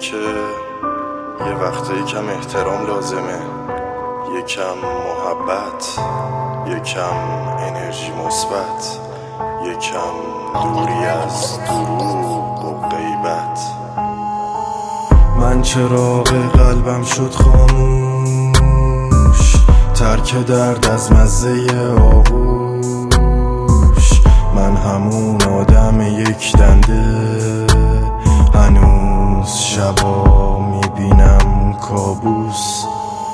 که یه وقته یکم احترام لازمه، یکم محبت، یکم انرژی مثبت، یکم دوری از دروغ و غیبت. من چراغ قلبم شد خاموش، ترک درد از مزه آغوش. من همون آدم یک دنده، هنوز شبا میبینم کابوس.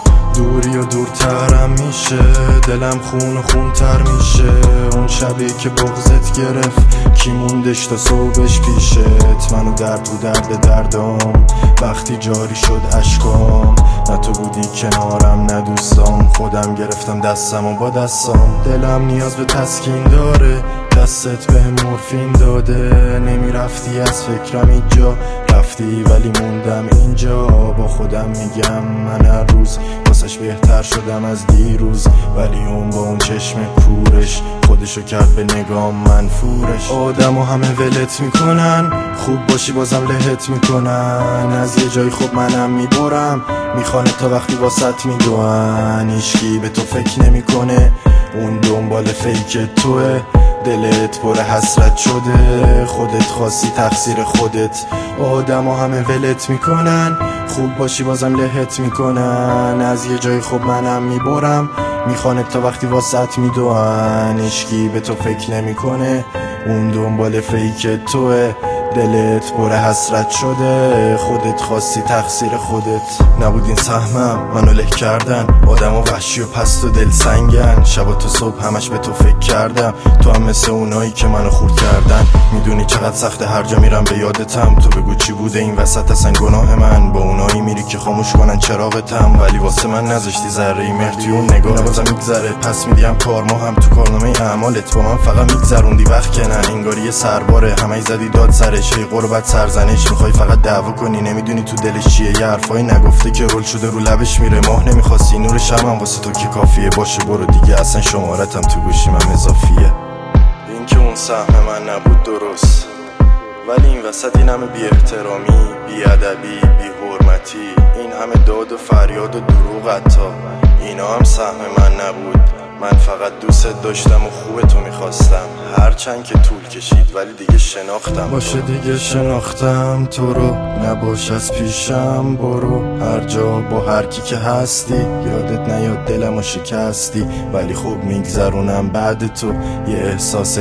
دوری و دورترم میشه، دلم خون و خونتر میشه. اون شبی که بغضت گرفت کی موندش تا صبحش پیشت؟ منو درد و درد دردام وقتی جاری شد اشکام. نه تو بودی کنارم نه دوستام، خودم گرفتم دستم و با دستام. دلم نیاز به تسکین داره، دستت به مورفین داده. نمیرفتی از فکرم اینجا، رفتی ولی موندم اینجا. با خودم میگم من هر روز واسش بهتر شدم از دیروز، ولی اون با اون چشم کورش خودشو کرد به نگام منفورش. آدمو همه ولت میکنن، خوب باشی بازم لهت میکنن. از یه جای خوب منم میبرم، میخوانه تا وقتی واسط میدوان. هیچکی به تو فکر نمیکنه، اون دنبال فیک توه. دلت پر حسرت شده، خودت خواستی تقصیر خودت. آدمو همه ولت میکنن، خوب باشی بازم لهت میکنن. از یه جای خوب منم میبرم، میخوانه تا وقتی واسط میدوان. هیچکی به تو فکر نمیکنه، اون دنبال فیک توه. دلت پر حسرت شده، خودت خواستی تقصیر خودت. نبود این سهمم منو له کردن، آدم و وحشی و پست و دل سنگن. شب تا صبح همش به تو فکر کردم، تو هم مثل اونایی که منو خورد کردن. میدونی چقدر سخته هر جا میرم به یادتم. تو بگو چی بوده این وسط اصلا گناه من؟ با اونایی میری که خاموش کنن چراغتم، ولی واسه من نذاشتی ذره مهر توی اون نگاه. نبازم میگذره پس میدیم کار، ما هم تو کارنامه اعمالت با من فقط میگذروندی وقت که نه. انگاری یه سرباره همه زدی داد سرش. ای قربت سرزنش میخوای فقط دعوا کنی، نمیدونی تو دلش چیه. یه حرفایی نگفته که رول شده رو لبش میره. ماه نمیخواستی نور شمم واسه تو که کافیه. باشه برو دیگه اصلا شمارتم تو گوشیم هم اضافیه. این که اون سهم من نبود درست، ولی این وسط این همه بی احترامی، بی ادبی، بی حرمتی، این همه داد و فریاد و دروغ حتی اینا هم سهم من نبود. من فقط دوست داشتم و خوب تو میخواستم، هرچند که طول کشید ولی دیگه شناختم. باشه دیگه شناختم تو رو، نباش از پیشم برو. هر جا با هر کی که هستی، یادت نیاد دلمو شکستی. ولی خوب میگذرونم بعد تو، یه احساس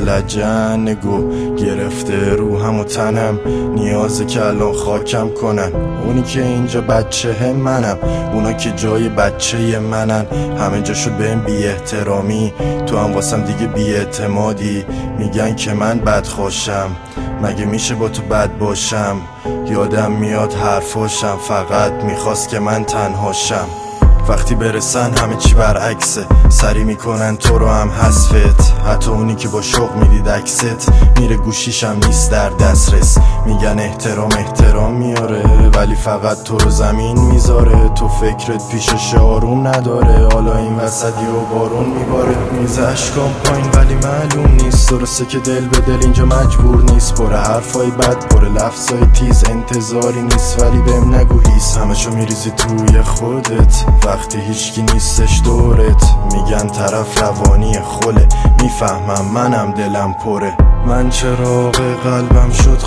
لجنگو گرفته روحم و تنم. نیازه که الان خاکم کنن، اونی که اینجا بچه منم، اونا که جای بچه منن. همه جا شد بهم بی احترامی، تو هم واسم دیگه بی اعتمادی. میگن که من بدخواشم، مگه میشه با تو بد باشم؟ یادم میاد حرفاشم، فقط میخواست که من تنهاشم. وقتی برسن همه چی برعکسه، سری میکنن تو رو هم حذفت. حتی اونی که با شوق میدید عکست، میره گوشیشم نیست در دسترس. میگن احترام میاره، ولی فقط تو رو زمین میذاره. تو فکرت پیشش آروم نداره، حالا این وسطی و بارون میباره. میز اشکام پایین ولی معلوم نیست، درسته که دل به دل اینجا مجبور نیست. پر حرفای بد، پر لفظای تیز، انتظاری نیست ولی بهم نگو هیس. همشو میریزی توی خودت وقتی هیچکی نیستش دورت. میگن طرف روانی خله، میفهمم منم دلم پره. من چراغ قلبم شد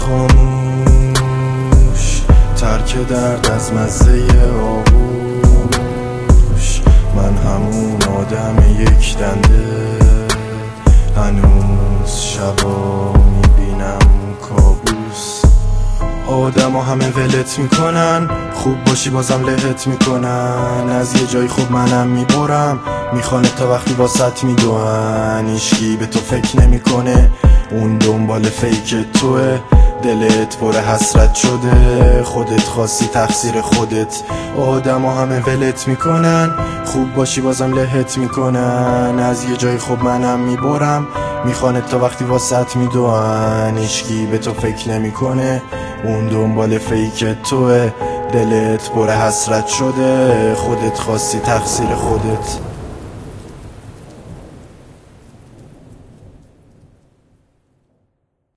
خاموش، ترک درد از مزه آغوش. من همون آدم یک دنده، هنوز شبا میبینم کابوس. آدمو همه ولت میکنن، خوب باشی بازم لهت میکنن. از یه جای خوب منم میبرم، میخوانه تا وقتی واسط میدوان. هیچکی به تو فکر نمیکنه، اون دنبال فیک توه. دلت پر حسرت شده، خودت خواستی تقصیر خودت. آدمو همه ولت میکنن، خوب باشی بازم لهت میکنن. از یه جای خوب منم میبرم، میخوانه تا وقتی واسط میدوان. هیچکی به تو فکر نمیکنه، اون دنبال فیک توه. دلت پر حسرت شده، خودت خواستی تقصیر خودت.